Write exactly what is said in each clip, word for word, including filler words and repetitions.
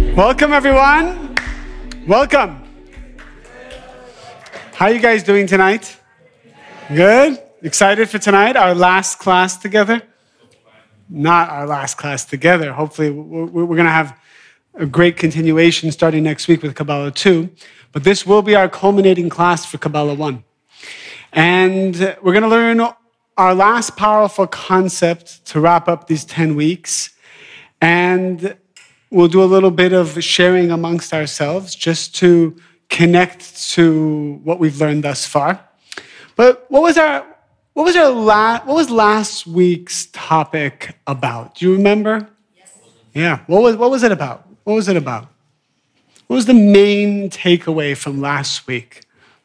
Welcome, everyone. Welcome. How are you guys doing tonight? Good? Excited for tonight? Our last class together? Not our last class together. Hopefully, we're going to have a great continuation starting next week with Kabbalah two. But this will be our culminating class for Kabbalah one. And we're going to learn our last powerful concept to wrap up these ten weeks. And we'll do a little bit of sharing amongst ourselves just to connect to what we've learned thus far. But what was our what was our la- what was last week's topic about? Do you remember? Yes. Yeah. What was what was it about? What was it about? What was the main takeaway from last week?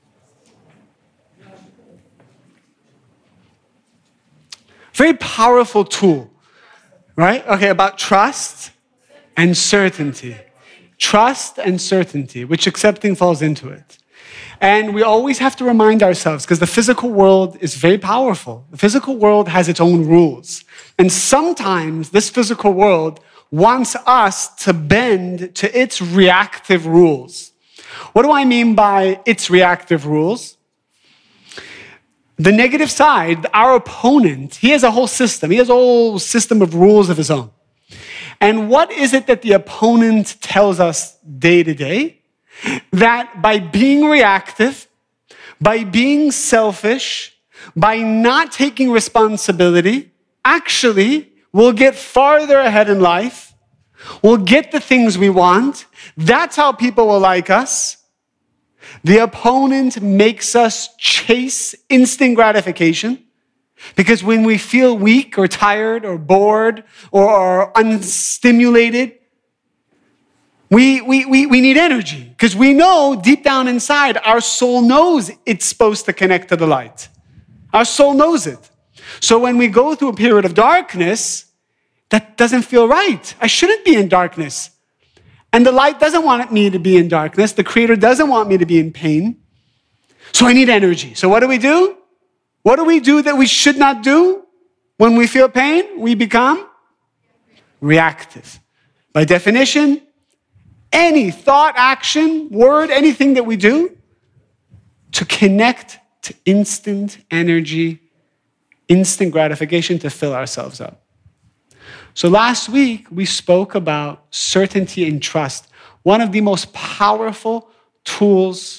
Very powerful tool, right? Okay, about trust and certainty. Trust and certainty, which accepting falls into it. And we always have to remind ourselves, because the physical world is very powerful. The physical world has its own rules. And sometimes this physical world wants us to bend to its reactive rules. What do I mean by its reactive rules? The negative side, our opponent, he has a whole system. He has a whole system of rules of his own. And what is it that the opponent tells us day to day? That by being reactive, by being selfish, by not taking responsibility, actually we'll get farther ahead in life. We'll get the things we want. That's how people will like us. The opponent makes us chase instant gratification. Because when we feel weak or tired or bored or, or unstimulated, we, we, we, we need energy. Because we know deep down inside, our soul knows it's supposed to connect to the light. Our soul knows it. So when we go through a period of darkness, that doesn't feel right. I shouldn't be in darkness. And the light doesn't want me to be in darkness. The Creator doesn't want me to be in pain. So I need energy. So what do we do? What do we do that we should not do? When we feel pain, we become reactive. By definition, any thought, action, word, anything that we do to connect to instant energy, instant gratification to fill ourselves up. So last week, we spoke about certainty and trust, one of the most powerful tools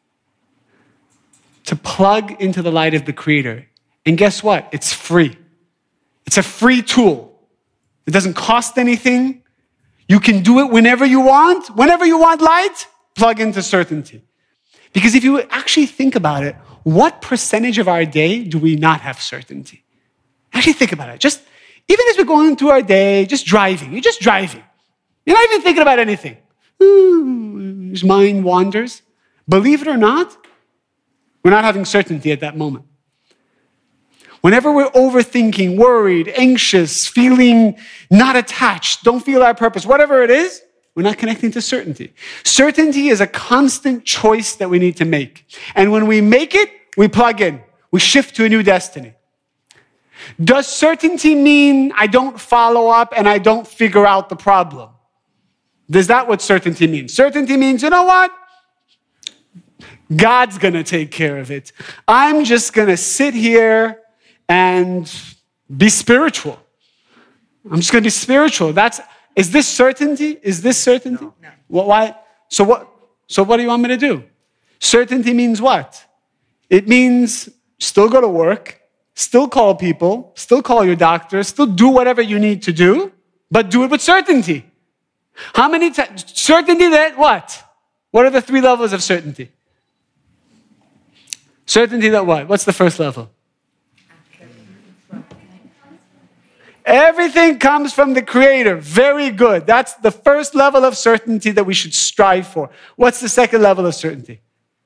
to plug into the light of the Creator. And guess what? It's free. It's a free tool. It doesn't cost anything. You can do it whenever you want. Whenever you want light, plug into certainty. Because if you actually think about it, what percentage of our day do we not have certainty? Actually think about it. Just, even as we're going through our day, just driving. You're just driving. You're not even thinking about anything. Ooh, your mind wanders. Believe it or not, we're not having certainty at that moment. Whenever we're overthinking, worried, anxious, feeling not attached, don't feel our purpose, whatever it is, we're not connecting to certainty. Certainty is a constant choice that we need to make. And when we make it, we plug in. We shift to a new destiny. Does certainty mean I don't follow up and I don't figure out the problem? Is that what certainty means? Certainty means, you know what? God's going to take care of it. I'm just going to sit here and be spiritual. I'm just going to be spiritual. That's, is this certainty? Is this certainty? No, no. Well, why? So what, so what do you want me to do? Certainty means what? It means still go to work, still call people, still call your doctor, still do whatever you need to do, but do it with certainty. How many times? Certainty that what? What are the three levels of certainty? Certainty that what? What's the first level? Everything comes from the Creator. Very good. That's the first level of certainty that we should strive for. What's the second level of certainty?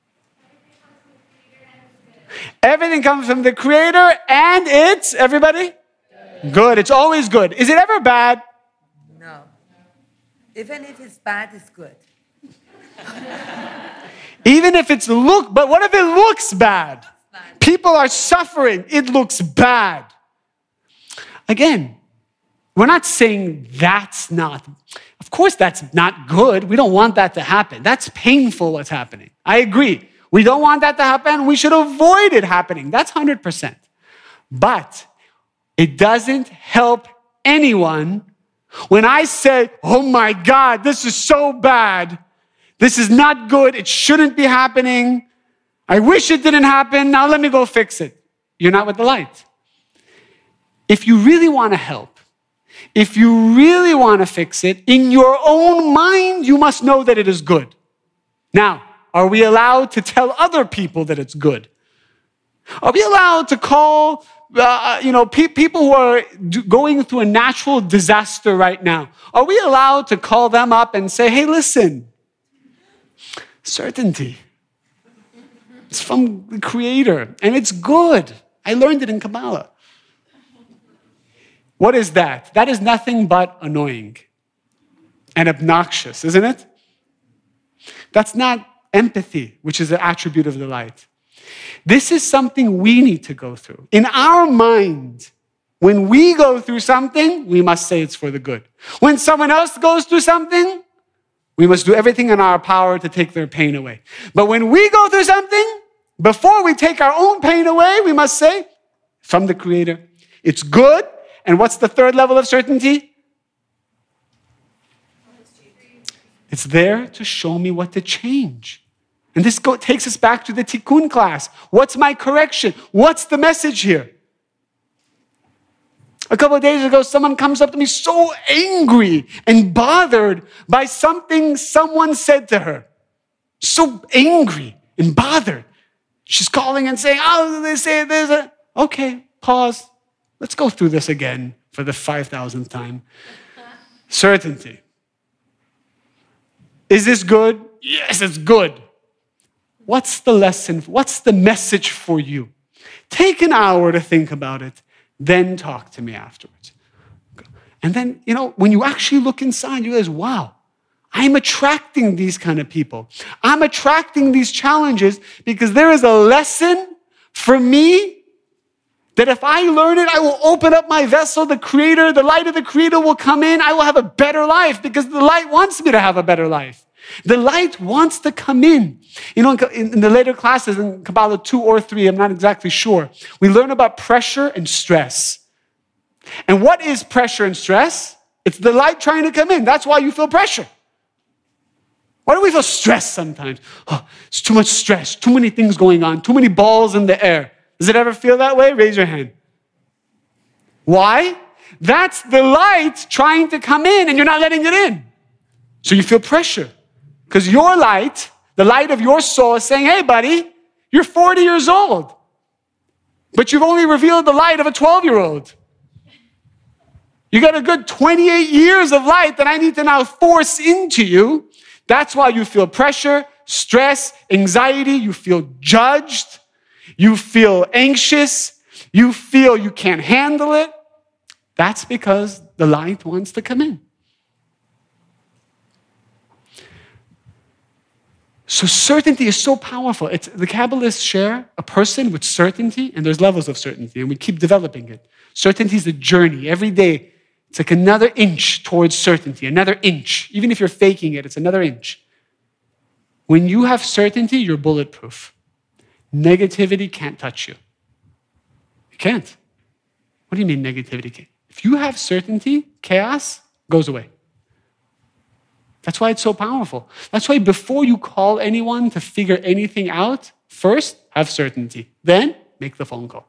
Everything comes from the Creator and it's, everybody? Good. It's always good. Is it ever bad? No. Even if it's bad, it's good. Even if it's look, but what if it looks bad? People are suffering. It looks bad. Again, we're not saying that's not. Of course, that's not good. We don't want that to happen. That's painful what's happening. I agree. We don't want that to happen. We should avoid it happening. That's one hundred percent. But it doesn't help anyone when I say, oh my God, this is so bad. This is not good. It shouldn't be happening. I wish it didn't happen. Now let me go fix it. You're not with the light. If you really want to help, if you really want to fix it, in your own mind, you must know that it is good. Now, are we allowed to tell other people that it's good? Are we allowed to call, uh, you know, pe- people who are do- going through a natural disaster right now? Are we allowed to call them up and say, hey, listen, certainty. It's from the Creator, and it's good. I learned it in Kabbalah. What is that? That is nothing but annoying and obnoxious, isn't it? That's not empathy, which is an attribute of the light. This is something we need to go through. In our mind, when we go through something, we must say it's for the good. When someone else goes through something, we must do everything in our power to take their pain away. But when we go through something, before we take our own pain away, we must say, from the Creator, it's good. And what's the third level of certainty? It's there to show me what to change. And this go, takes us back to the Tikkun class. What's my correction? What's the message here? A couple of days ago, someone comes up to me so angry and bothered by something someone said to her. So angry and bothered. She's calling and saying, oh, they say this. Okay, pause. Let's go through this again for the five thousandth time. Certainty. Is this good? Yes, it's good. What's the lesson? What's the message for you? Take an hour to think about it, then talk to me afterwards. And then, you know, when you actually look inside, you realize, wow, I'm attracting these kind of people. I'm attracting these challenges because there is a lesson for me that if I learn it, I will open up my vessel. The Creator, the light of the Creator will come in. I will have a better life because the light wants me to have a better life. The light wants to come in. You know, in the later classes, in Kabbalah two or three, I'm not exactly sure, we learn about pressure and stress. And what is pressure and stress? It's the light trying to come in. That's why you feel pressure. Why do we feel stressed sometimes? Oh, it's too much stress, too many things going on, too many balls in the air. Does it ever feel that way? Raise your hand. Why? That's the light trying to come in and you're not letting it in. So you feel pressure. Because your light, the light of your soul is saying, hey buddy, you're forty years old. But you've only revealed the light of a twelve-year-old. You got a good twenty-eight years of light that I need to now force into you. That's why you feel pressure, stress, anxiety. You feel judged. You feel anxious. You feel you can't handle it. That's because the light wants to come in. So certainty is so powerful. It's, the Kabbalists share a person with certainty, and there's levels of certainty, and we keep developing it. Certainty is a journey. Every day, it's like another inch towards certainty, another inch. Even if you're faking it, it's another inch. When you have certainty, you're bulletproof. Negativity can't touch you. It can't. What do you mean negativity can't? If you have certainty, chaos goes away. That's why it's so powerful. That's why before you call anyone to figure anything out, first have certainty. Then make the phone call.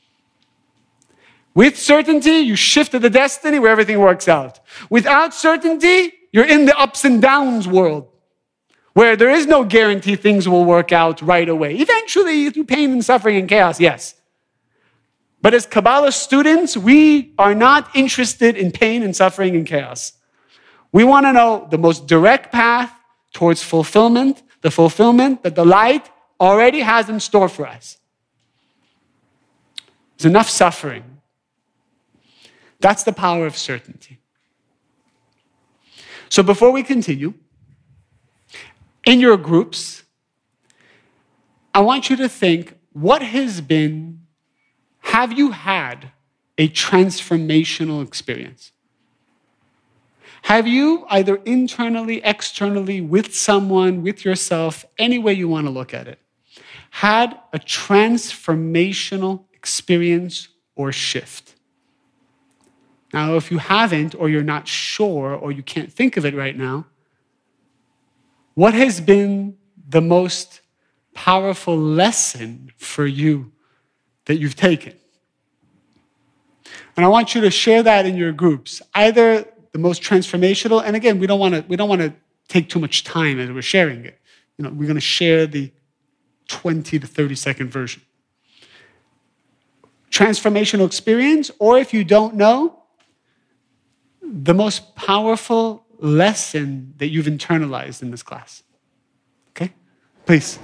With certainty, you shift to the destiny where everything works out. Without certainty, you're in the ups and downs world, where there is no guarantee things will work out right away. Eventually, through pain and suffering and chaos, yes. But as Kabbalah students, we are not interested in pain and suffering and chaos. We want to know the most direct path towards fulfillment, the fulfillment that the light already has in store for us. There's enough suffering. That's the power of certainty. So before we continue, in your groups, I want you to think, what has been, have you had a transformational experience? Have you, either internally, externally, with someone, with yourself, any way you want to look at it, had a transformational experience or shift? Now, if you haven't, or you're not sure, or you can't think of it right now, what has been the most powerful lesson for you that you've taken? And I want you to share that in your groups, either the most transformational, and again, we don't want to we don't want to take too much time as we're sharing it. You know, we're going to share the twenty to thirty second version. Transformational experience, or if you don't know, the most powerful lesson that you've internalized in this class. Okay? Please.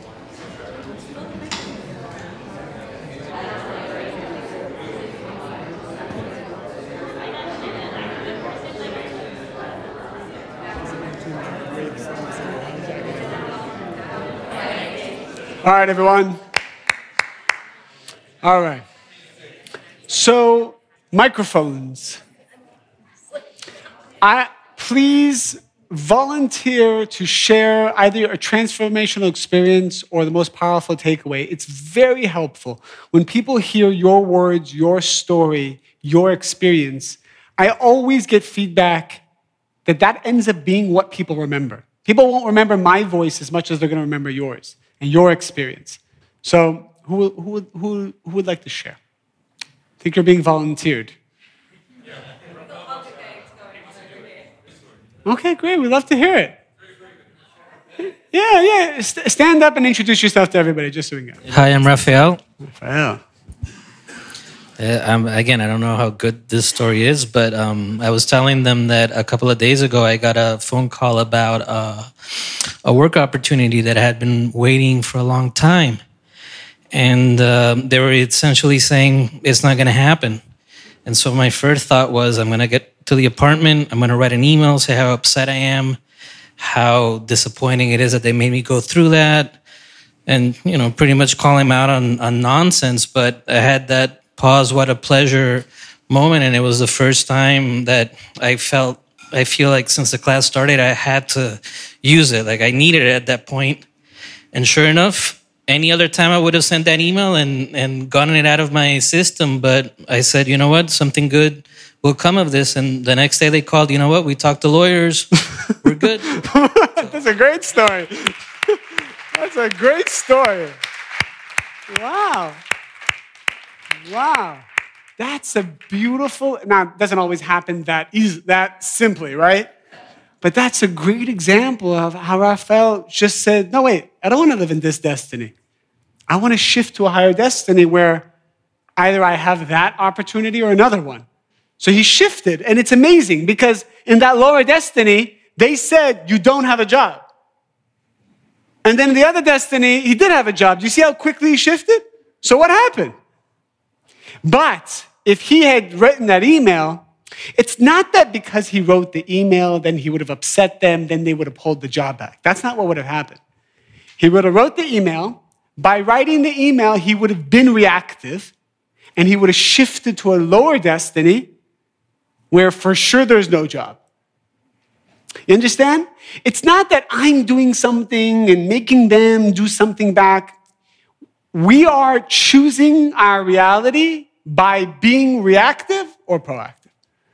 All right, everyone. All right. So, microphones. I, please volunteer to share either a transformational experience or the most powerful takeaway. It's very helpful. When people hear your words, your story, your experience, I always get feedback that that ends up being what people remember. People won't remember my voice as much as they're going to remember yours and your experience. So who, who, who, who would like to share? I think you're being volunteered. Okay, great. We'd love to hear it. Yeah, yeah. St- stand up and introduce yourself to everybody, just so we can. Hi, I'm Rafael. Rafael. Uh, I'm, again, I don't know how good this story is, but um, I was telling them that a couple of days ago, I got a phone call about uh, a work opportunity that I had been waiting for a long time. And uh, they were essentially saying it's not going to happen. And so my first thought was, I'm going to get to the apartment, I'm going to write an email, say how upset I am, how disappointing it is that they made me go through that, and, you know, pretty much call him out on, on nonsense. But I had that pause, what a pleasure moment, and it was the first time that I felt, I feel like since the class started, I had to use it. Like I needed it at that point. And sure enough, any other time I would have sent that email and, and gotten it out of my system. But I said, you know what, something good will come of this. And the next day they called, you know what, we talked to lawyers. We're good. That's a great story. That's a great story. Wow. Wow. That's a beautiful, now it doesn't always happen that easy, that simply, right? But that's a great example of how Raphael just said, no, wait, I don't want to live in this destiny. I want to shift to a higher destiny where either I have that opportunity or another one. So he shifted, and it's amazing because in that lower destiny, they said, you don't have a job. And then in the other destiny, he did have a job. Do you see how quickly he shifted? So what happened? But if he had written that email, it's not that because he wrote the email, then he would have upset them, then they would have pulled the job back. That's not what would have happened. He would have wrote the email. By writing the email, he would have been reactive, and he would have shifted to a lower destiny where for sure there's no job. You understand? It's not that I'm doing something and making them do something back. We are choosing our reality by being reactive or proactive.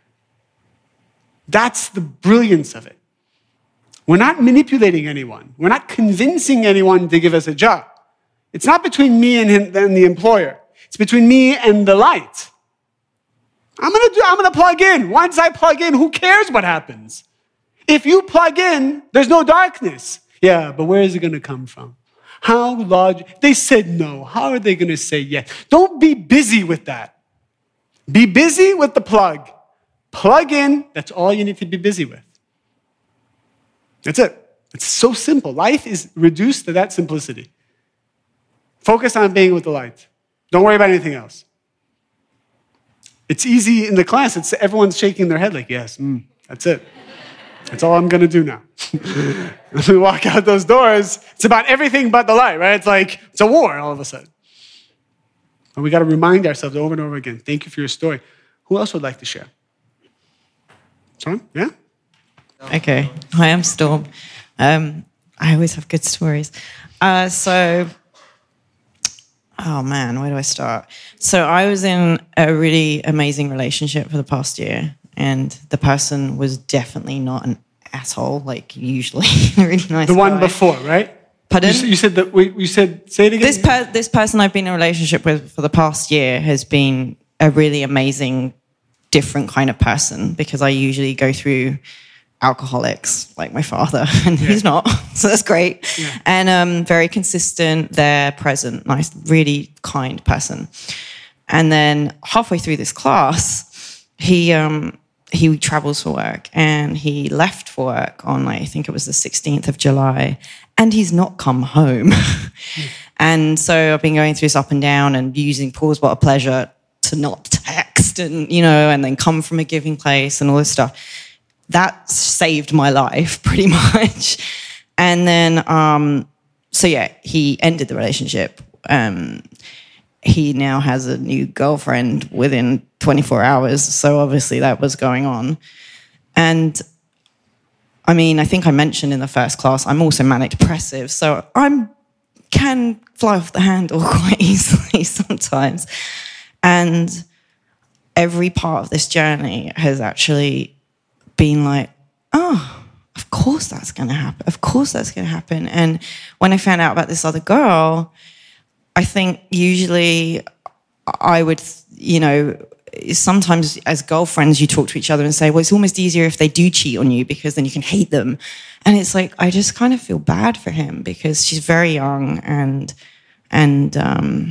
That's the brilliance of it. We're not manipulating anyone. We're not convincing anyone to give us a job. It's not between me and, him, and the employer. It's between me and the light. I'm gonna do, I'm gonna plug in. Once I plug in, who cares what happens? If you plug in, there's no darkness. Yeah, but where is it gonna come from? How large? They said no. How are they gonna say yes? Don't be busy with that. Be busy with the plug. Plug in, that's all you need to be busy with. That's it. It's so simple. Life is reduced to that simplicity. Focus on being with the light. Don't worry about anything else. It's easy in the class. It's everyone's shaking their head like, yes, mm, that's it. That's all I'm going to do now. When we walk out those doors, it's about everything but the light, right? It's like, it's a war all of a sudden. And we got to remind ourselves over and over again, thank you for your story. Who else would like to share? Someone? Yeah? Okay. Hi, I'm Storm. Um, I always have good stories. Uh, so, oh man, where do I start? So I was in a really amazing relationship for the past year, and the person was definitely not an asshole, like usually. A really nice The one guy. before, right? Pardon? You, s- you said that. We, you said. Say it again. This per- this person I've been in a relationship with for the past year has been a really amazing, different kind of person, because I usually go through alcoholics like my father, and he's not, so that's great. Yeah. And um, very consistent, there, present, nice, really kind person. And then halfway through this class, he um, he travels for work, and he left for work on, like, I think it was the sixteenth of July, and he's not come home. And so I've been going through this up and down and using pause what a pleasure to not text, and, you know, and then come from a giving place and all this stuff. That saved my life pretty much. And then, um, so yeah, he ended the relationship. Um, he now has a new girlfriend within twenty-four hours. So obviously that was going on. And I mean, I think I mentioned in the first class, I'm also manic depressive. So I'm can fly off the handle quite easily sometimes. And every part of this journey has actually been like, oh, of course that's going to happen. Of course that's going to happen. And when I found out about this other girl, I think usually I would, you know, sometimes as girlfriends you talk to each other and say, well, it's almost easier if they do cheat on you because then you can hate them. And it's like, I just kind of feel bad for him because she's very young and, and, um,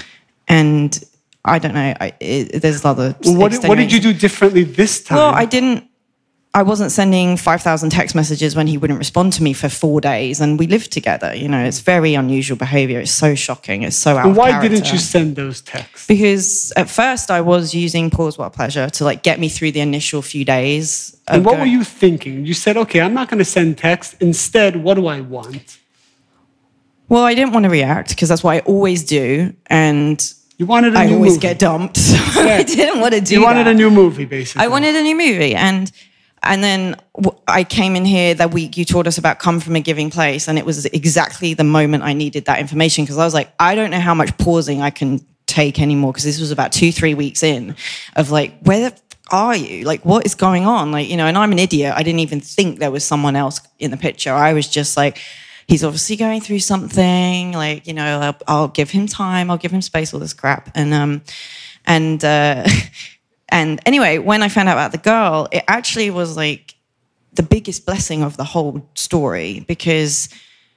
and I don't know, I, it, there's other... Well, what, did, what did you do differently this time? Well, I didn't... I wasn't sending five thousand text messages when he wouldn't respond to me for four days, and we lived together. You know, it's very unusual behavior. It's so shocking. It's so out And of why character. didn't you send those texts? Because at first I was using pause what a pleasure to, like, get me through the initial few days. Of And what going, were you thinking? You said, okay, I'm not going to send text. Instead, what do I want? Well, I didn't want to react because that's what I always do, and You wanted a I new always movie. get dumped. So Yeah. I didn't want to do You wanted that. a new movie, basically. I wanted a new movie, and and then w- I came in here that week. You taught us about come from a giving place, and it was exactly the moment I needed that information, because I was like, I don't know how much pausing I can take anymore, because this was about two, three weeks in of like, where the f- are you? Like, what is going on? Like, you know, and I'm an idiot. I didn't even think there was someone else in the picture. I was just like, he's obviously going through something. Like, you know, I'll, I'll give him time. I'll give him space. All this crap, and um, and. uh And anyway, when I found out about the girl, it actually was like the biggest blessing of the whole story, because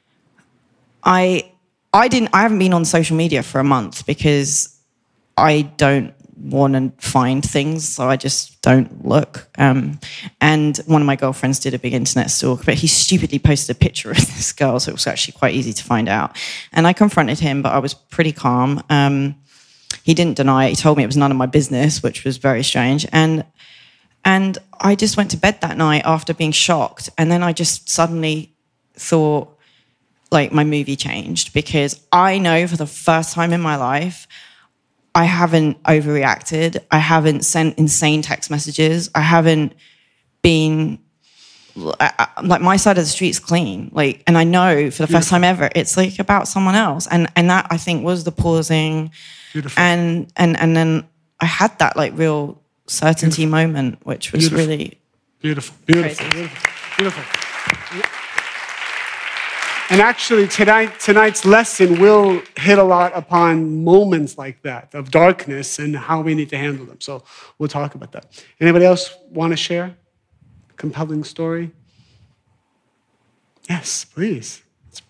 I I didn't I haven't been on social media for a month because I don't want to find things, so I just don't look. Um, and one of my girlfriends did a big internet stalk, but he stupidly posted a picture of this girl, so it was actually quite easy to find out. And I confronted him, but I was pretty calm. Um, He didn't deny it. He told me it was none of my business, which was very strange. And and I just went to bed that night after being shocked. And then I just suddenly thought, like, my movie changed, because I know for the first time in my life, I haven't overreacted. I haven't sent insane text messages. I haven't been... I, I, like, my side of the street's clean. Like, and I know for the first time ever, it's like about someone else. And and that, I think, was the pausing... Beautiful. And and and then I had that, like, real certainty Beautiful. moment, which was Beautiful. really Beautiful. Beautiful. crazy. Beautiful. Beautiful. And actually, tonight, tonight's lesson will hit a lot upon moments like that of darkness and how we need to handle them. So we'll talk about that. Anybody else want to share a compelling story? Yes, please.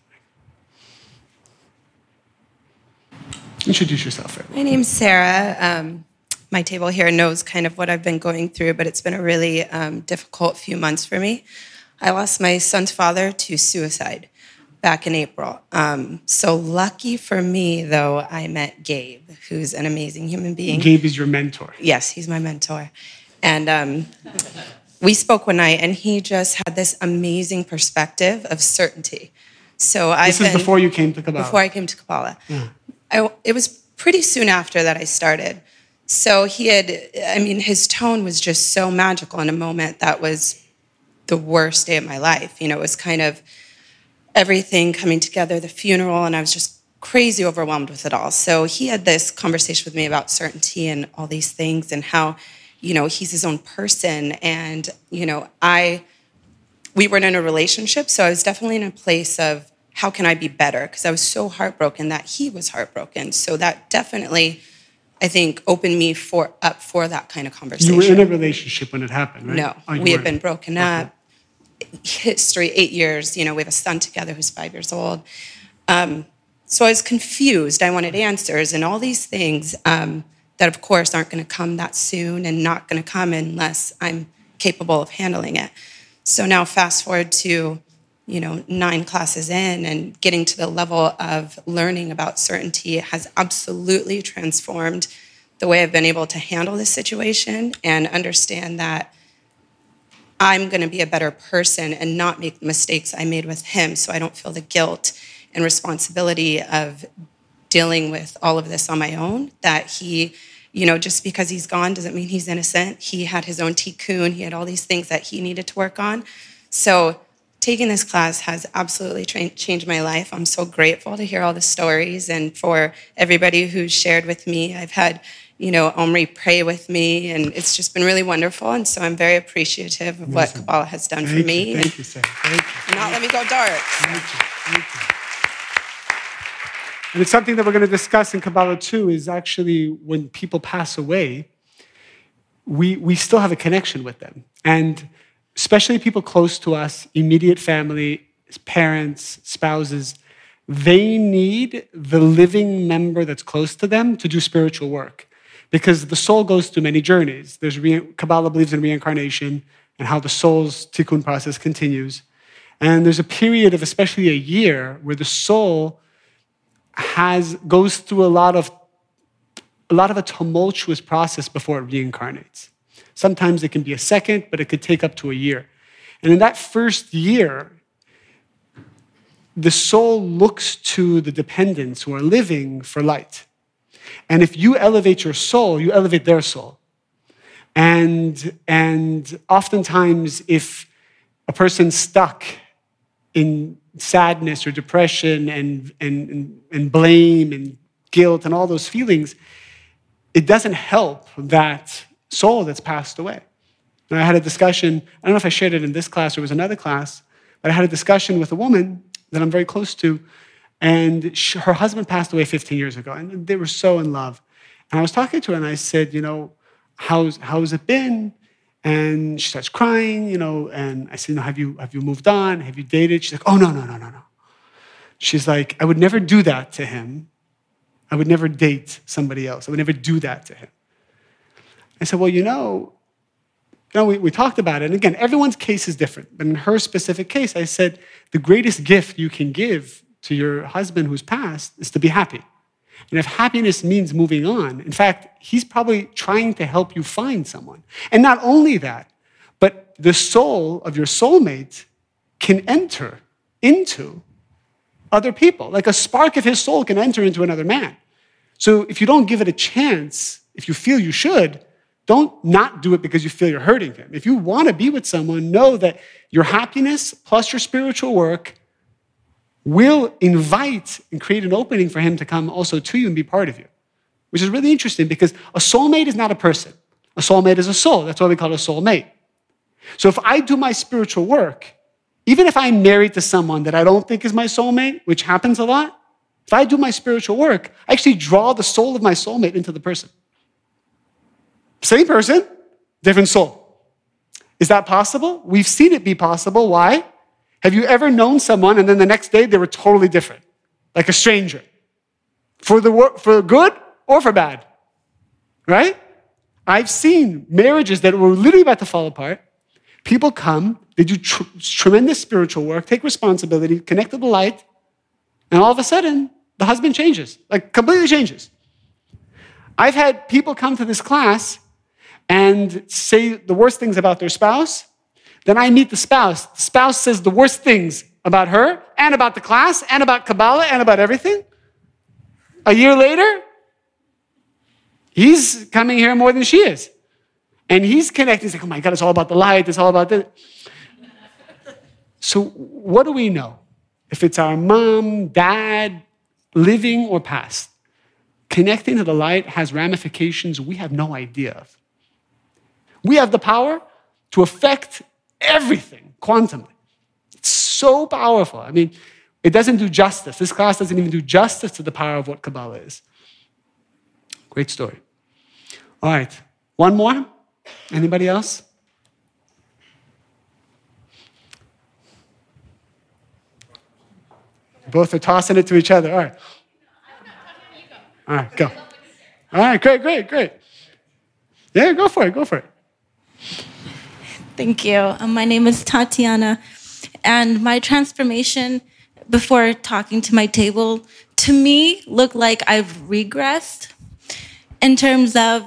Introduce yourself. Everyone. My name's Sarah. Um, my table here knows kind of what I've been going through, but it's been a really um, difficult few months for me. I lost my son's father to suicide back in April. Um, so lucky for me, though, I met Gabe, who's an amazing human being. Gabe is your mentor. Yes, he's my mentor. And um, we spoke one night, and he just had this amazing perspective of certainty. So I've This is been, before you came to Kabbalah. Before I came to Kabbalah. Yeah. I, it was pretty soon after that I started. So he had, I mean, his tone was just so magical in a moment that was the worst day of my life. You know, it was kind of everything coming together, the funeral, and I was just crazy overwhelmed with it all. So he had this conversation with me about certainty and all these things and how, you know, he's his own person. And, you know, I, we weren't in a relationship, so I was definitely in a place of how can I be better? Because I was so heartbroken that he was heartbroken. So that definitely, I think, opened me for up for that kind of conversation. You were in a relationship when it happened, right? No, Oh, you we had weren't. been broken up. History, eight years. You know, we have a son together who's five years old. Um, so I was confused. I wanted answers and all these things um, that, of course, aren't going to come that soon and not going to come unless I'm capable of handling it. So now fast forward to, you know, nine classes in and getting to the level of learning about certainty has absolutely transformed the way I've been able to handle this situation and understand that I'm going to be a better person and not make the mistakes I made with him so I don't feel the guilt and responsibility of dealing with all of this on my own, that he, you know, just because he's gone doesn't mean he's innocent. He had his own tikkun. He had all these things that he needed to work on. So taking this class has absolutely tra- changed my life. I'm so grateful to hear all the stories and for everybody who's shared with me. I've had, you know, Omri pray with me, and it's just been really wonderful. And so I'm very appreciative of what Kabbalah has done Thank for me. You, thank you, Sarah. Thank you. And not let me go dark. Thank you. Thank you. And it's something that we're going to discuss in Kabbalah too, is actually when people pass away, we, we still have a connection with them. And especially people close to us, immediate family, parents, spouses, they need the living member that's close to them to do spiritual work. Because the soul goes through many journeys. There's re- Kabbalah believes in reincarnation and how the soul's tikkun process continues. And there's a period of especially a year where the soul has goes through a lot of a lot of a tumultuous process before it reincarnates. Sometimes it can be a second, but it could take up to a year. And in that first year, the soul looks to the dependents who are living for light. And if you elevate your soul, you elevate their soul. And, and oftentimes, if a person's stuck in sadness or depression and, and, and, and blame and guilt and all those feelings, it doesn't help that soul that's passed away. And I had a discussion, I don't know if I shared it in this class or it was another class, but I had a discussion with a woman that I'm very close to, and she, her husband passed away fifteen years ago, and they were so in love. And I was talking to her, and I said, you know, how's, how's it been? And she starts crying, you know, and I said, you know, have you, have you moved on? Have you dated? She's like, oh, no, no, no, no, no. She's like, I would never do that to him. I would never date somebody else. I would never do that to him. I said, well, you know, you know we, we talked about it. And again, everyone's case is different. But in her specific case, I said, the greatest gift you can give to your husband who's passed is to be happy. And if happiness means moving on, in fact, he's probably trying to help you find someone. And not only that, but the soul of your soulmate can enter into other people. Like a spark of his soul can enter into another man. So if you don't give it a chance, if you feel you should, don't not do it because you feel you're hurting him. If you want to be with someone, know that your happiness plus your spiritual work will invite and create an opening for him to come also to you and be part of you, which is really interesting because a soulmate is not a person. A soulmate is a soul. That's why we call it a soulmate. So if I do my spiritual work, even if I'm married to someone that I don't think is my soulmate, which happens a lot, if I do my spiritual work, I actually draw the soul of my soulmate into the person. Same person, different soul. Is that possible? We've seen it be possible. Why? Have you ever known someone and then the next day they were totally different, like a stranger, for the wor- for good or for bad, right? I've seen marriages that were literally about to fall apart. People come, they do tr- tremendous spiritual work, take responsibility, connect to the light, and all of a sudden, the husband changes, like completely changes. I've had people come to this class and say the worst things about their spouse. Then I meet the spouse. The spouse says the worst things about her and about the class and about Kabbalah and about everything. A year later, he's coming here more than she is. And he's connecting. He's like, oh my God, it's all about the light. It's all about this. So what do we know? If it's our mom, dad, living or past, connecting to the light has ramifications we have no idea of. We have the power to affect everything quantumly. It's so powerful. I mean, it doesn't do justice. This class doesn't even do justice to the power of what Kabbalah is. Great story. All right, one more? Anybody else? Both are tossing it to each other. All right. All right, go. All right, great, great, great. Yeah, go for it, go for it. Thank you. Um, my name is Tatiana, and my transformation before talking to my table, to me, looked like I've regressed in terms of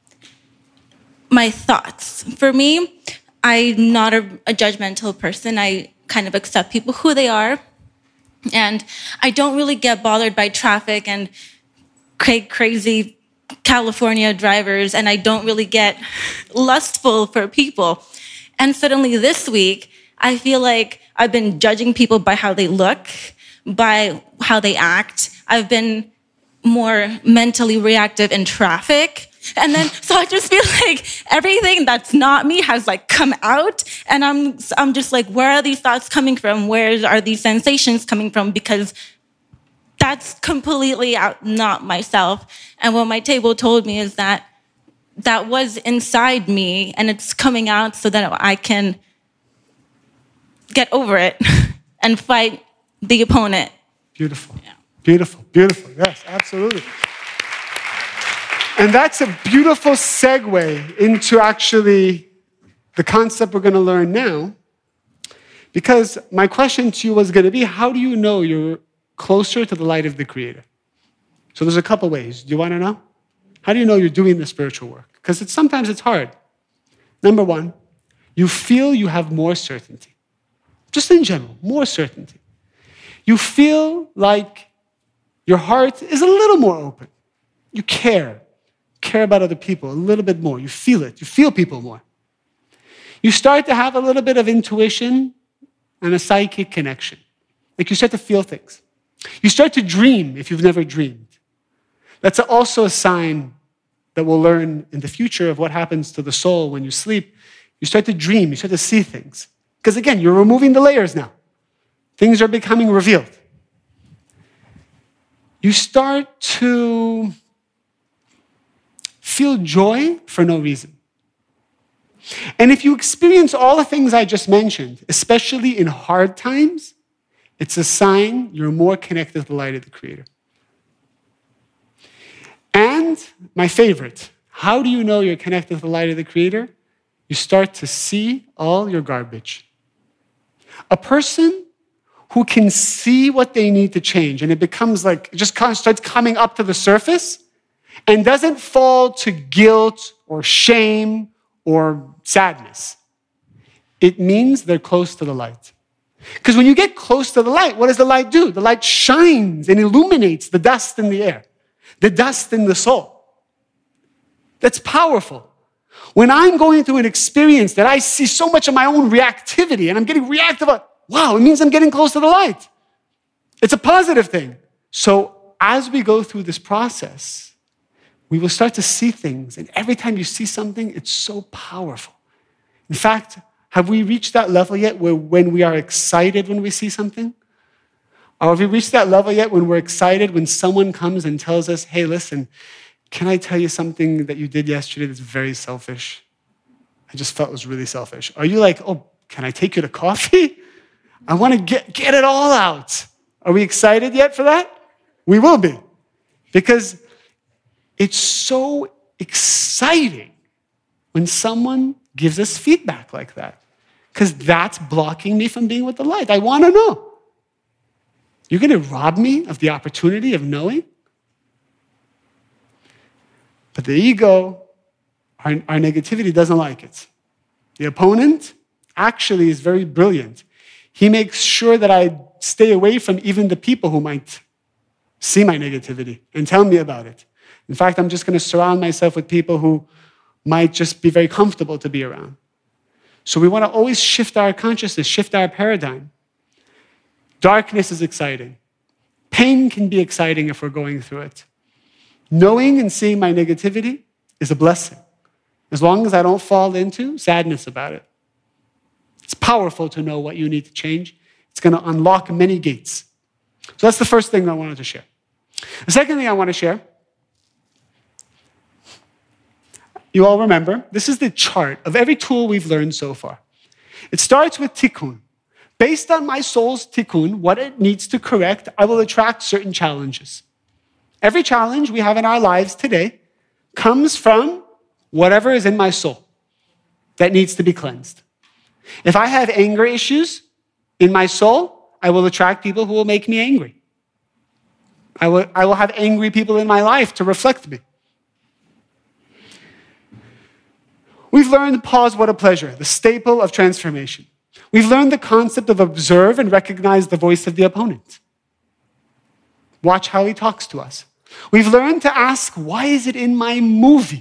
my thoughts. For me, I'm not a, a judgmental person. I kind of accept people who they are, and I don't really get bothered by traffic and cra- crazy California drivers, and I don't really get lustful for people. And suddenly this week, I feel like I've been judging people by how they look, by how they act. I've been more mentally reactive in traffic. And then, so I just feel like everything that's not me has like come out. And I'm, I'm just like, where are these thoughts coming from? Where are these sensations coming from? Because that's completely out, not myself. And what my table told me is that that was inside me and it's coming out so that I can get over it and fight the opponent. Beautiful, yeah. beautiful, beautiful. Yes, absolutely. And that's a beautiful segue into actually the concept we're going to learn now. Because my question to you was going to be, how do you know you're closer to the light of the Creator? So there's a couple ways. Do you want to know? How do you know you're doing the spiritual work? Because it's, sometimes it's hard. Number one, you feel you have more certainty. Just in general, more certainty. You feel like your heart is a little more open. You care. Care about other people a little bit more. You feel it. You feel people more. You start to have a little bit of intuition and a psychic connection. Like you start to feel things. You start to dream if you've never dreamed. That's also a sign that we'll learn in the future of what happens to the soul when you sleep. You start to dream. You start to see things. Because again, you're removing the layers now. Things are becoming revealed. You start to feel joy for no reason. And if you experience all the things I just mentioned, especially in hard times, it's a sign you're more connected to the light of the Creator. And my favorite, how do you know you're connected to the light of the Creator? You start to see all your garbage. A person who can see what they need to change, and it becomes like, it just kind of starts coming up to the surface, and doesn't fall to guilt or shame or sadness. It means they're close to the light. Because when you get close to the light, what does the light do? The light shines and illuminates the dust in the air, the dust in the soul. That's powerful. When I'm going through an experience that I see so much of my own reactivity and I'm getting reactive, wow, it means I'm getting close to the light. It's a positive thing. So as we go through this process, we will start to see things. And every time you see something, it's so powerful. In fact, have we reached that level yet where when we are excited when we see something? Or have we reached that level yet when we're excited when someone comes and tells us, hey, listen, can I tell you something that you did yesterday that's very selfish? I just felt it was really selfish. Are you like, oh, can I take you to coffee? I want to get, get it all out. Are we excited yet for that? We will be. Because it's so exciting when someone gives us feedback like that. Because that's blocking me from being with the light. I want to know. You're going to rob me of the opportunity of knowing? But the ego, our, our negativity doesn't like it. The opponent actually is very brilliant. He makes sure that I stay away from even the people who might see my negativity and tell me about it. In fact, I'm just going to surround myself with people who might just be very comfortable to be around. So we want to always shift our consciousness, shift our paradigm. Darkness is exciting. Pain can be exciting if we're going through it. Knowing and seeing my negativity is a blessing, as long as I don't fall into sadness about it. It's powerful to know what you need to change. It's going to unlock many gates. So that's the first thing I wanted to share. The second thing I want to share, you all remember, this is the chart of every tool we've learned so far. It starts with tikkun. Based on my soul's tikkun, what it needs to correct, I will attract certain challenges. Every challenge we have in our lives today comes from whatever is in my soul that needs to be cleansed. If I have anger issues in my soul, I will attract people who will make me angry. I will, I will have angry people in my life to reflect me. We've learned pause, what a pleasure, the staple of transformation. We've learned the concept of observe and recognize the voice of the opponent. Watch how he talks to us. We've learned to ask, why is it in my movie?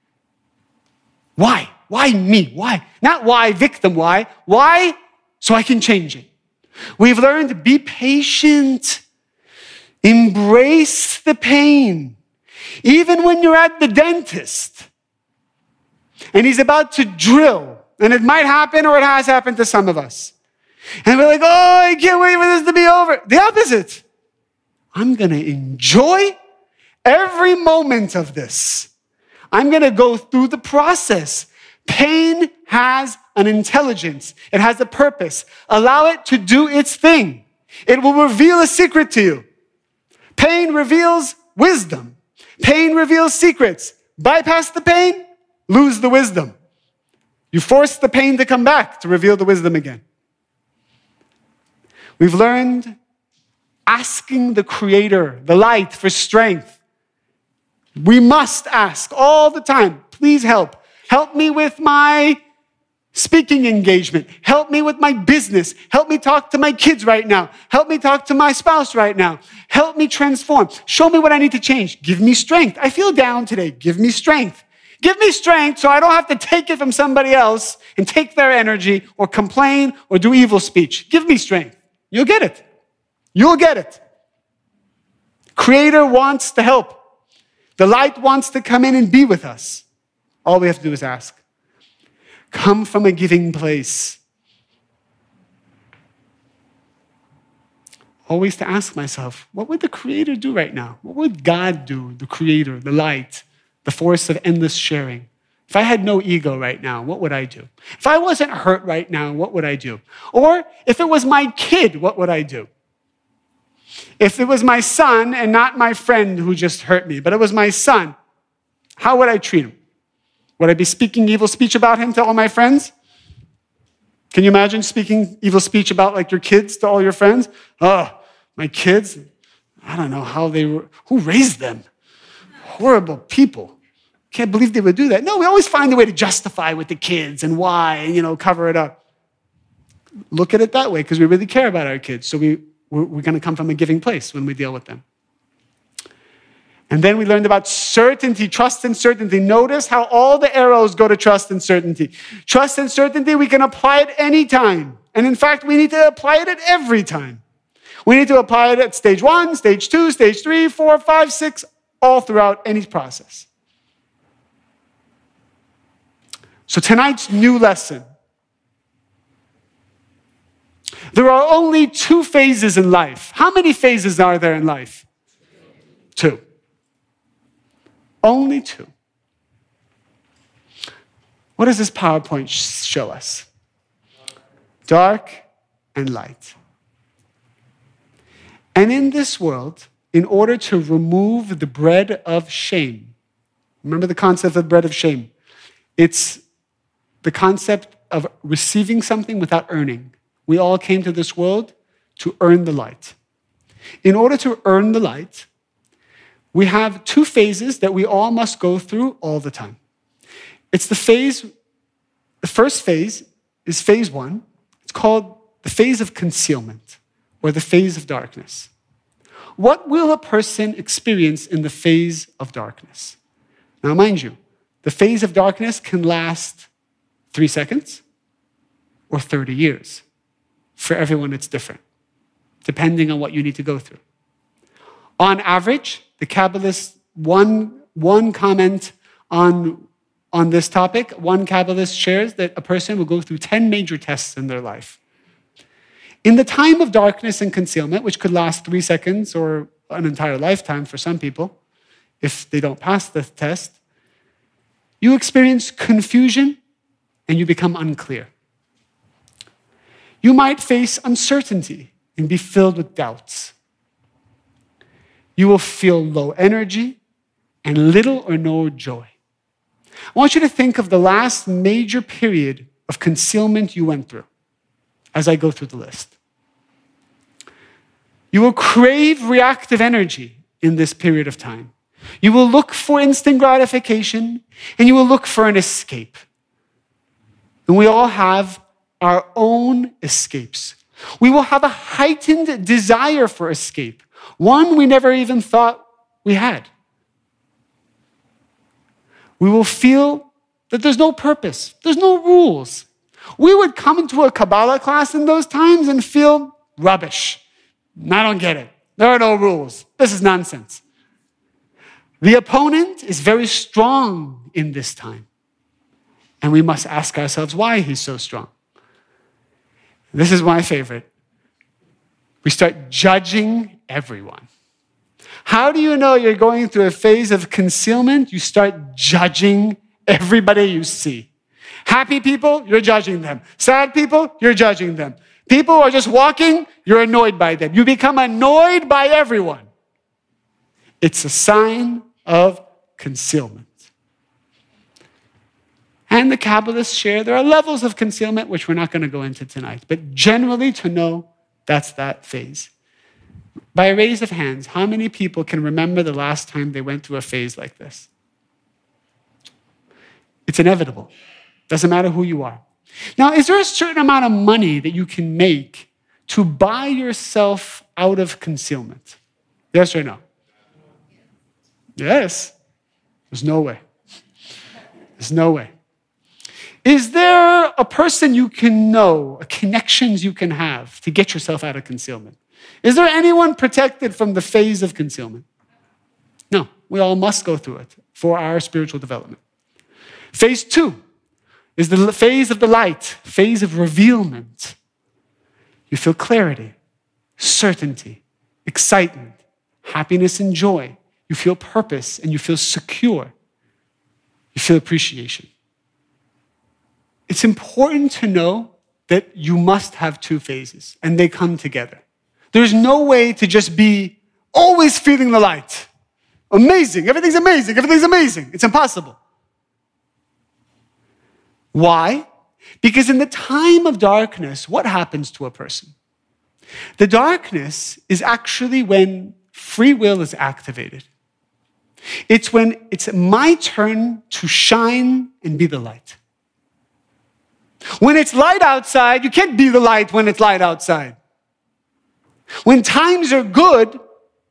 Why? Why me? Why? Not why, victim, why? Why? So I can change it. We've learned to be patient. Embrace the pain. Even when you're at the dentist and he's about to drill, and it might happen or it has happened to some of us. And we're like, oh, I can't wait for this to be over. The opposite. I'm going to enjoy every moment of this. I'm going to go through the process. Pain has an intelligence. It has a purpose. Allow it to do its thing. It will reveal a secret to you. Pain reveals wisdom. Pain reveals secrets. Bypass the pain, lose the wisdom. You force the pain to come back to reveal the wisdom again. We've learned asking the Creator, the light, for strength. We must ask all the time, please help. Help me with my speaking engagement. Help me with my business. Help me talk to my kids right now. Help me talk to my spouse right now. Help me transform. Show me what I need to change. Give me strength. I feel down today. Give me strength. Give me strength so I don't have to take it from somebody else and take their energy or complain or do evil speech. Give me strength. You'll get it. You'll get it. Creator wants to help. The light wants to come in and be with us. All we have to do is ask. Come from a giving place. Always to ask myself, what would the Creator do right now? What would God do, the Creator, the light, the force of endless sharing? If I had no ego right now, what would I do? If I wasn't hurt right now, what would I do? Or if it was my kid, what would I do? If it was my son and not my friend who just hurt me, but it was my son, how would I treat him? Would I be speaking evil speech about him to all my friends? Can you imagine speaking evil speech about like your kids to all your friends? Oh, my kids, I don't know how they were, who raised them? Horrible people. Can't believe they would do that. No, we always find a way to justify with the kids and why, and, you know, cover it up. Look at it that way because we really care about our kids. So we, we're, we're going to come from a giving place when we deal with them. And then we learned about certainty, trust and certainty. Notice how all the arrows go to trust and certainty. Trust and certainty, we can apply it anytime. And in fact, we need to apply it at every time. We need to apply it at stage one, stage two, stage three, four, five, six, all throughout any process. So tonight's new lesson. There are only two phases in life. How many phases are there in life? Two. Only two. What does this PowerPoint show us? Dark and light. And in this world, in order to remove the bread of shame, remember the concept of bread of shame? It's the concept of receiving something without earning. We all came to this world to earn the light. In order to earn the light, we have two phases that we all must go through all the time. It's the phase, the first phase is phase one. It's called the phase of concealment or the phase of darkness. What will a person experience in the phase of darkness? Now, mind you, the phase of darkness can last three seconds, or thirty years. For everyone, it's different, depending on what you need to go through. On average, the Kabbalist, one, one comment on, on this topic, one Kabbalist shares that a person will go through ten major tests in their life. In the time of darkness and concealment, which could last three seconds or an entire lifetime for some people, if they don't pass the test, you experience confusion and you become unclear. You might face uncertainty and be filled with doubts. You will feel low energy and little or no joy. I want you to think of the last major period of concealment you went through as I go through the list. You will crave reactive energy in this period of time. You will look for instant gratification, and you will look for an escape. And we all have our own escapes. We will have a heightened desire for escape, one we never even thought we had. We will feel that there's no purpose, there's no rules. We would come into a Kabbalah class in those times and feel rubbish. I don't get it. There are no rules. This is nonsense. The opponent is very strong in this time. And we must ask ourselves why he's so strong. This is my favorite. We start judging everyone. How do you know you're going through a phase of concealment? You start judging everybody you see. Happy people, you're judging them. Sad people, you're judging them. People who are just walking, you're annoyed by them. You become annoyed by everyone. It's a sign of concealment. And the Kabbalists share there are levels of concealment, which we're not going to go into tonight. But generally to know, that's that phase. By a raise of hands, how many people can remember the last time they went through a phase like this? It's inevitable. Doesn't matter who you are. Now, is there a certain amount of money that you can make to buy yourself out of concealment? Yes or no? Yes. There's no way. There's no way. Is there a person you can know, connections you can have to get yourself out of concealment? Is there anyone protected from the phase of concealment? No. We all must go through it for our spiritual development. Phase two is the phase of the light, phase of revealment. You feel clarity, certainty, excitement, happiness and joy. You feel purpose and you feel secure. You feel appreciation. It's important to know that you must have two phases and they come together. There's no way to just be always feeling the light. Amazing, everything's amazing, everything's amazing. It's impossible. Why? Because in the time of darkness, what happens to a person? The darkness is actually when free will is activated. It's when it's my turn to shine and be the light. When it's light outside, you can't be the light when it's light outside. When times are good,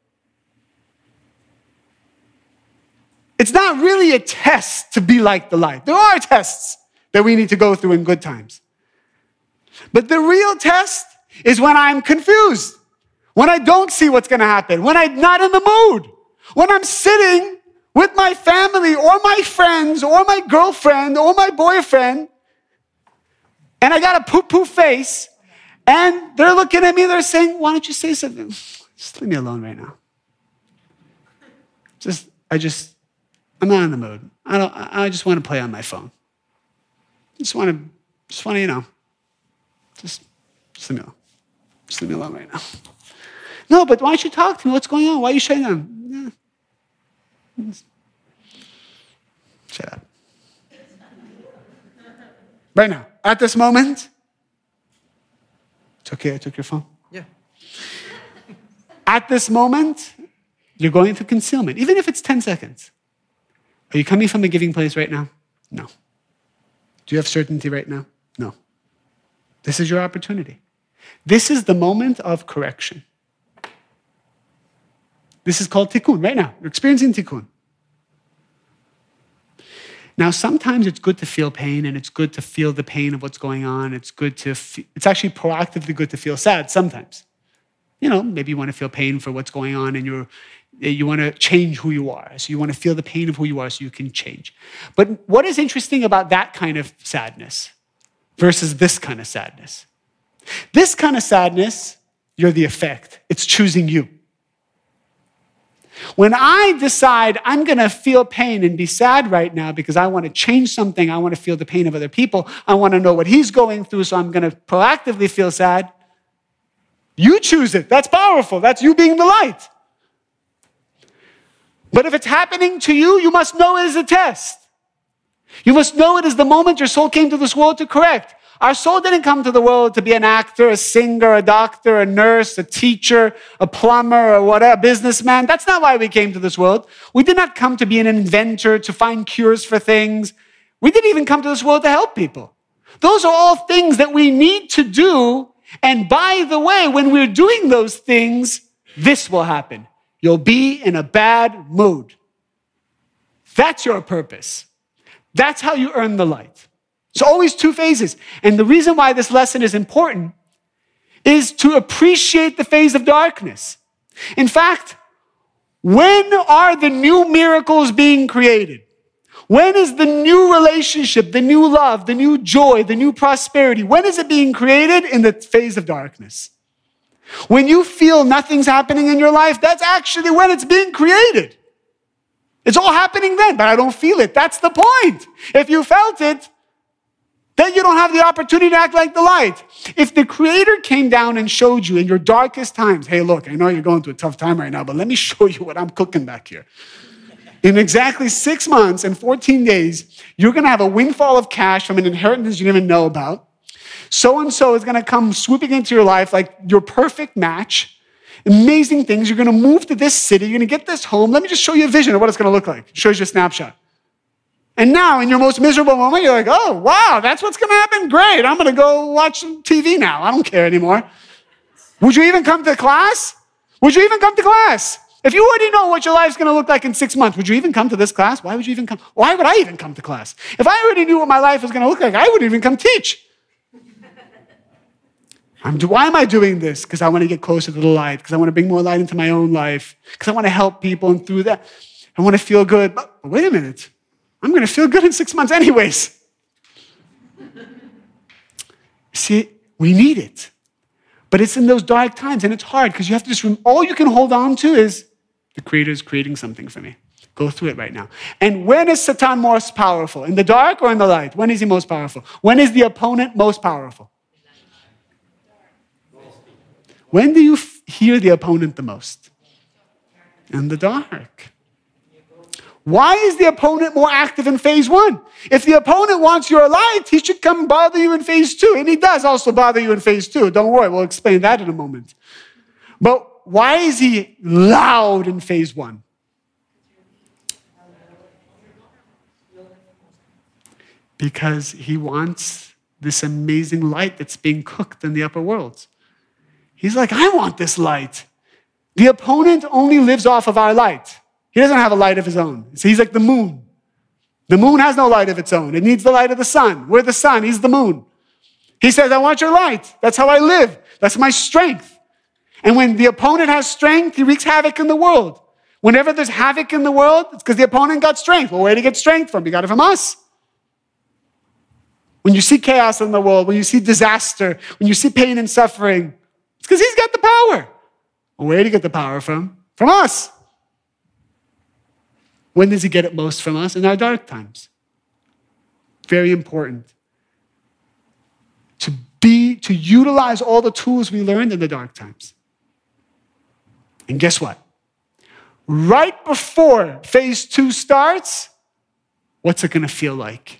it's not really a test to be like the light. There are tests that we need to go through in good times. But the real test is when I'm confused, when I don't see what's going to happen, when I'm not in the mood, when I'm sitting with my family or my friends or my girlfriend or my boyfriend, and I got a poo-poo face, and they're looking at me, they're saying, why don't you say something? Just leave me alone right now. Just, I just, I'm not in the mood. I don't, I just want to play on my phone. Just want to, just want to, you know, just, just leave me alone. Just leave me alone right now. No, but why don't you talk to me? What's going on? Why are you shutting down? Yeah. Shut up. Right now, at this moment, it's okay, I took your phone. Yeah. At this moment, you're going through concealment, even if it's ten seconds. Are you coming from a giving place right now? No. Do you have certainty right now? No. This is your opportunity. This is the moment of correction. This is called tikkun right now. You're experiencing tikkun. Now, sometimes it's good to feel pain, and it's good to feel the pain of what's going on. It's good to, fe- it's actually proactively good to feel sad sometimes. You know, maybe you want to feel pain for what's going on, and you're, you want to change who you are. So you want to feel the pain of who you are so you can change. But what is interesting about that kind of sadness versus this kind of sadness? This kind of sadness, you're the effect. It's choosing you. When I decide I'm going to feel pain and be sad right now because I want to change something, I want to feel the pain of other people, I want to know what he's going through, so I'm going to proactively feel sad, you choose it. That's powerful. That's you being the light. But if it's happening to you, you must know it is a test. You must know it is the moment your soul came to this world to correct. Our soul didn't come to the world to be an actor, a singer, a doctor, a nurse, a teacher, a plumber, or whatever, a businessman. That's not why we came to this world. We did not come to be an inventor, to find cures for things. We didn't even come to this world to help people. Those are all things that we need to do. And by the way, when we're doing those things, this will happen. You'll be in a bad mood. That's your purpose. That's how you earn the light. It's always two phases. And the reason why this lesson is important is to appreciate the phase of darkness. In fact, when are the new miracles being created? When is the new relationship, the new love, the new joy, the new prosperity, when is it being created? In the phase of darkness. When you feel nothing's happening in your life, that's actually when it's being created. It's all happening then, but I don't feel it. That's the point. If you felt it, then you don't have the opportunity to act like the light. If the Creator came down and showed you in your darkest times, hey, look, I know you're going through a tough time right now, but let me show you what I'm cooking back here. In exactly six months and fourteen days, you're going to have a windfall of cash from an inheritance you didn't even know about. So-and-so is going to come swooping into your life like your perfect match. Amazing things. You're going to move to this city. You're going to get this home. Let me just show you a vision of what it's going to look like. It shows you a snapshot. And now, in your most miserable moment, you're like, oh, wow, that's what's going to happen? Great. I'm going to go watch some T V now. I don't care anymore. Would you even come to class? Would you even come to class? If you already know what your life's going to look like in six months, would you even come to this class? Why would you even come? Why would I even come to class? If I already knew what my life was going to look like, I wouldn't even come teach. I'm, why am I doing this? Because I want to get closer to the light, because I want to bring more light into my own life, because I want to help people, and through that, I want to feel good. But wait a minute. I'm going to feel good in six months anyways. See, we need it. But it's in those dark times, and it's hard, because you have to just, all you can hold on to is, the Creator is creating something for me. Go through it right now. And when is Satan most powerful? In the dark or in the light? When is he most powerful? When is the opponent most powerful? When do you f- hear the opponent the most? In the dark. Why is the opponent more active in phase one? If the opponent wants your light, he should come bother you in phase two. And he does also bother you in phase two. Don't worry, we'll explain that in a moment. But why is he loud in phase one? Because he wants this amazing light that's being cooked in the upper worlds. He's like, I want this light. The opponent only lives off of our light. He doesn't have a light of his own. So he's like the moon. The moon has no light of its own. It needs the light of the sun. We're the sun. He's the moon. He says, I want your light. That's how I live. That's my strength. And when the opponent has strength, he wreaks havoc in the world. Whenever there's havoc in the world, it's because the opponent got strength. Well, where did he get strength from? He got it from us. When you see chaos in the world, when you see disaster, when you see pain and suffering, it's because he's got the power. Well, where did he get the power from? From us. When does he get it most from us? In our dark times. Very important. To be, to utilize all the tools we learned in the dark times. And guess what? Right before phase two starts, what's it going to feel like?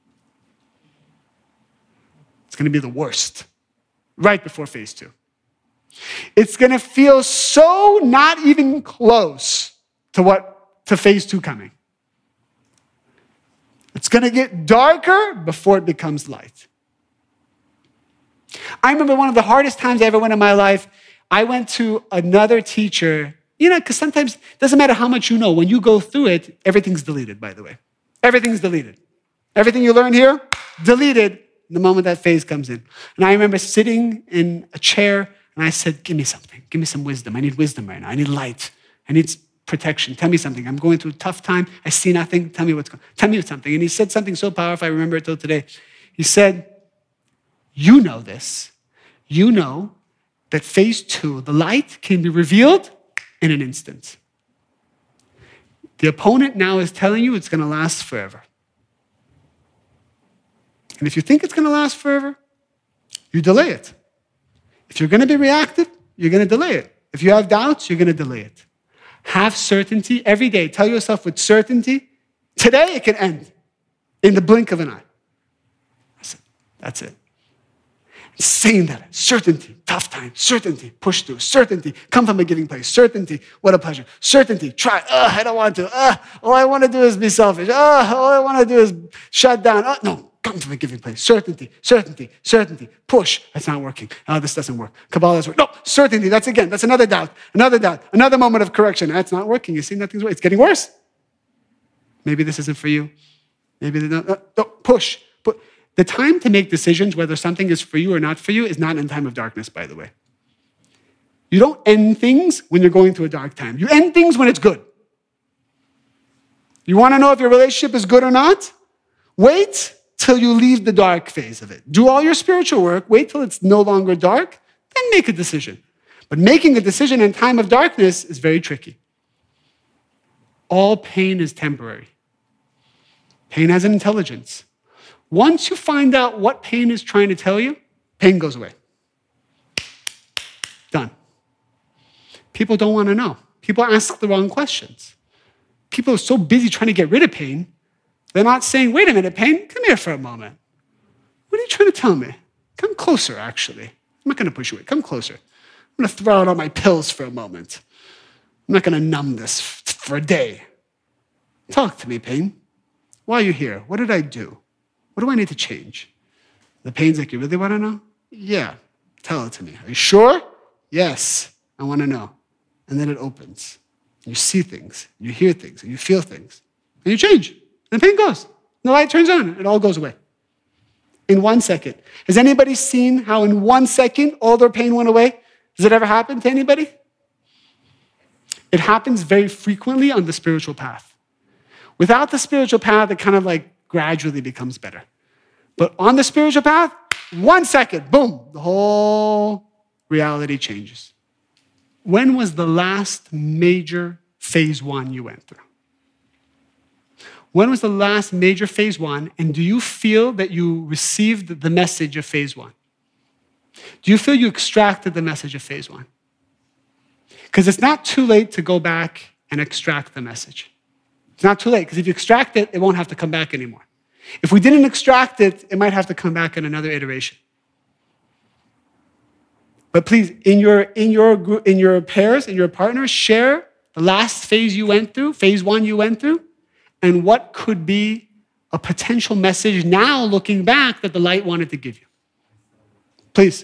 It's going to be the worst. Right before phase two. It's going to feel so not even close to what to phase two coming. It's going to get darker before it becomes light. I remember one of the hardest times I ever went in my life. I went to another teacher, you know, because sometimes it doesn't matter how much you know. When you go through it, everything's deleted, by the way. Everything's deleted. Everything you learn here, deleted the moment that phase comes in. And I remember sitting in a chair and I said, give me something. Give me some wisdom. I need wisdom right now. I need light. I need protection. Tell me something. I'm going through a tough time. I see nothing. Tell me what's going on. Tell me something. And he said something so powerful, I remember it till today. He said, you know this. You know that phase two, the light can be revealed in an instant. The opponent now is telling you it's going to last forever. And if you think it's going to last forever, you delay it. If you're going to be reactive, you're going to delay it. If you have doubts, you're going to delay it. Have certainty every day. Tell yourself with certainty, today it can end in the blink of an eye. That's it. That's it. Saying that, certainty, tough time, certainty, push through, certainty, come from a giving place, certainty, what a pleasure, certainty, try, uh, I don't want to, uh, all I want to do is be selfish, uh, all I want to do is shut down, uh, no, come from a giving place, certainty, certainty, certainty, push, that's not working, oh, this doesn't work, Kabbalah doesn't work, no, certainty, that's again, that's another doubt, another doubt, another moment of correction, that's not working, you see, nothing's working, it's getting worse. Maybe this isn't for you, maybe, no, no, no, push, push. The time to make decisions, whether something is for you or not for you, is not in time of darkness, by the way. You don't end things when you're going through a dark time. You end things when it's good. You want to know if your relationship is good or not? Wait till you leave the dark phase of it. Do all your spiritual work. Wait till it's no longer dark. Then make a decision. But making a decision in time of darkness is very tricky. All pain is temporary. Pain has an intelligence. Once you find out what pain is trying to tell you, pain goes away. Done. People don't want to know. People ask the wrong questions. People are so busy trying to get rid of pain, they're not saying, wait a minute, pain, come here for a moment. What are you trying to tell me? Come closer, actually. I'm not going to push you away. Come closer. I'm going to throw out all my pills for a moment. I'm not going to numb this for a day. Talk to me, pain. Why are you here? What did I do? What do I need to change? The pain's like, you really want to know? Yeah, tell it to me. Are you sure? Yes, I want to know. And then it opens. You see things, you hear things, and you feel things. And you change. And the pain goes. The light turns on. It all goes away. In one second. Has anybody seen how in one second all their pain went away? Does it ever happen to anybody? It happens very frequently on the spiritual path. Without the spiritual path, it kind of like gradually becomes better. But on the spiritual path, one second, boom, the whole reality changes. When was the last major phase one you went through? When was the last major phase one, and do you feel that you received the message of phase one? Do you feel you extracted the message of phase one? Because it's not too late to go back and extract the message. It's not too late, because if you extract it, it won't have to come back anymore. If we didn't extract it, it might have to come back in another iteration. But please, in your, in your, group, in your pairs, in your partners, share the last phase you went through, phase one you went through, and what could be a potential message now looking back that the light wanted to give you. Please.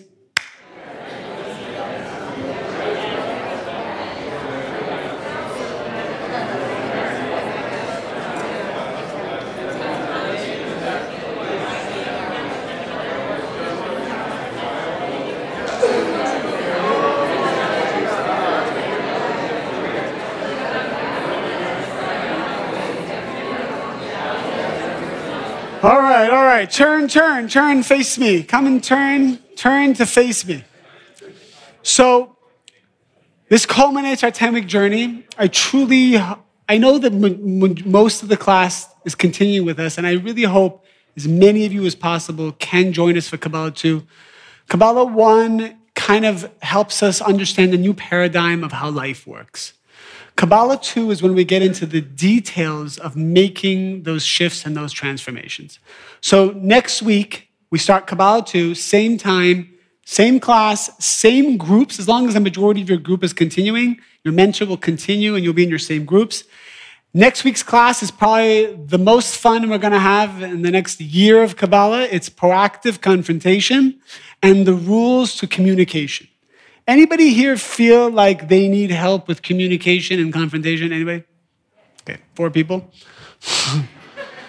All right, all right. Turn, turn, turn, face me. Come and turn, turn to face me. So this culminates our ten-week journey. I truly, I know that m- m- most of the class is continuing with us, and I really hope as many of you as possible can join us for Kabbalah two. Kabbalah one kind of helps us understand a new paradigm of how life works. Kabbalah two is when we get into the details of making those shifts and those transformations. So next week, we start Kabbalah two, same time, same class, same groups. As long as the majority of your group is continuing, your mentor will continue and you'll be in your same groups. Next week's class is probably the most fun we're going to have in the next year of Kabbalah. It's proactive confrontation and the rules to communication. Anybody here feel like they need help with communication and confrontation? Anybody? Okay, four people.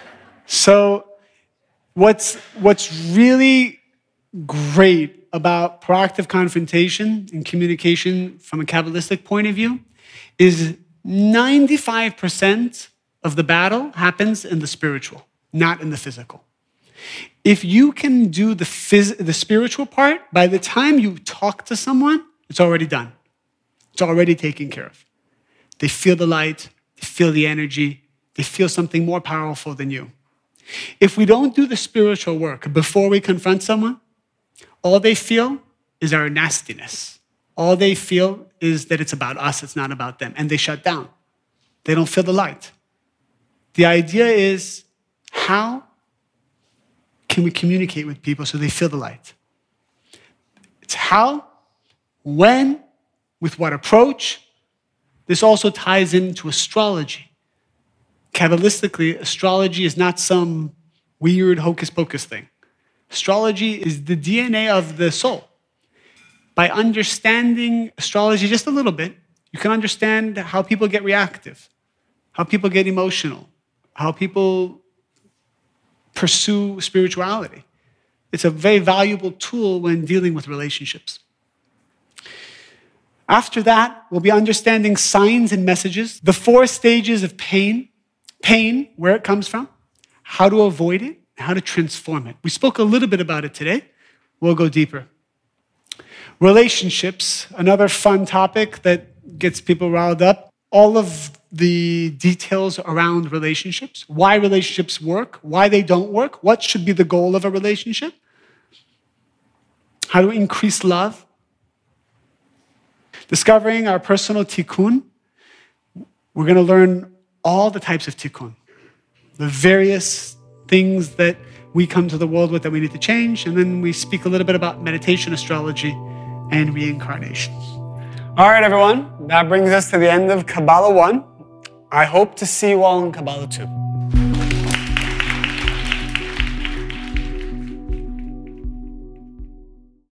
So what's, what's really great about proactive confrontation and communication from a Kabbalistic point of view is ninety-five percent of the battle happens in the spiritual, not in the physical. If you can do the, phys- the spiritual part, by the time you talk to someone, it's already done. It's already taken care of. They feel the light, they feel the energy, they feel something more powerful than you. If we don't do the spiritual work before we confront someone, all they feel is our nastiness. All they feel is that it's about us, it's not about them. And they shut down. They don't feel the light. The idea is, how can we communicate with people so they feel the light? It's how, when, with what approach. This also ties into astrology. Kabbalistically, astrology is not some weird hocus pocus thing. Astrology is the D N A of the soul. By understanding astrology just a little bit, you can understand how people get reactive, how people get emotional, how people pursue spirituality. It's a very valuable tool when dealing with relationships. After that, we'll be understanding signs and messages, the four stages of pain, pain, where it comes from, how to avoid it, and how to transform it. We spoke a little bit about it today. We'll go deeper. Relationships, another fun topic that gets people riled up. All of the details around relationships, why relationships work, why they don't work, what should be the goal of a relationship, how to increase love, discovering our personal tikkun. We're going to learn all the types of tikkun, the various things that we come to the world with that we need to change, and then we speak a little bit about meditation, astrology, and reincarnation. All right, everyone, that brings us to the end of Kabbalah one. I hope to see you all in Kabbalah two.